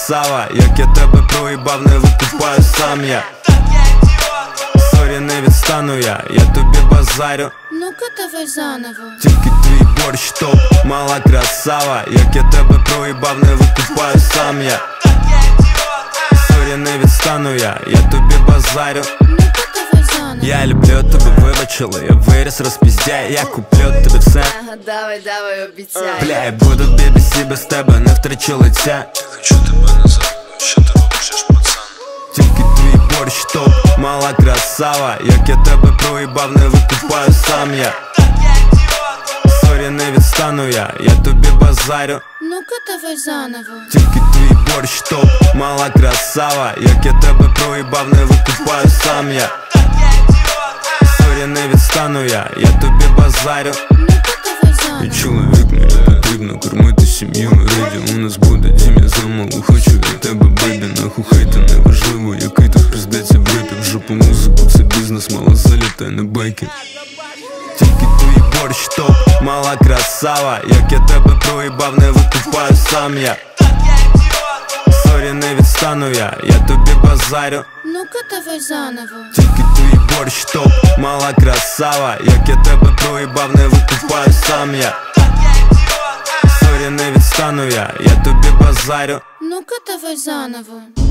красава, як я тебе проїбав, не викупаю сам я. Сорі, не відстану я тобі базарю. Ну-ка давай заново. Тільки твій борщ топ, мала красава, як я тебе проїбав, не викупаю сам я. Сорі, не відстану я тобі базарю. Ну-ка давай заново. Я люблю тебе, вибачила, я виріс, розпіздяй, я куплю тобі все. Давай, обіцяй. Бля, я буду в BBC, без тебе не втрачу лиця. Я хочу тебе назад, що ти робиш, аж пацан? Тільки твій борщ топ, мала красава, як я тебе проїбав, не викупаю сам я. Сорі, не відстану я тобі базарю. Ну-ка давай заново. Тільки твій борщ топ, мала красава, як я тебе проїбав, не викупаю сам я. Сорі, не відстану я тобі базарю. Ну-ка давай заново. Я чоловік, мені потрібно кормити сім'ю. Раді у нас буде дім, я замалу хочу від тебе, бейбі. Нахуй хейта, неважливо, який ти приздеться брити. В жопу музику, це бізнес, мала залітай, не байки. Тільки твій борщ топ, мала красава, як я тебе проїбав, не викупаю сам я. Сорі, не відстану я тобі базарю. Ну-ка давай заново. Тільки твій борщ топ, мала красава, як я тебе проїбав, не викупаю сам я. Сорі, не відстану я тобі базарю. Ну-ка давай заново.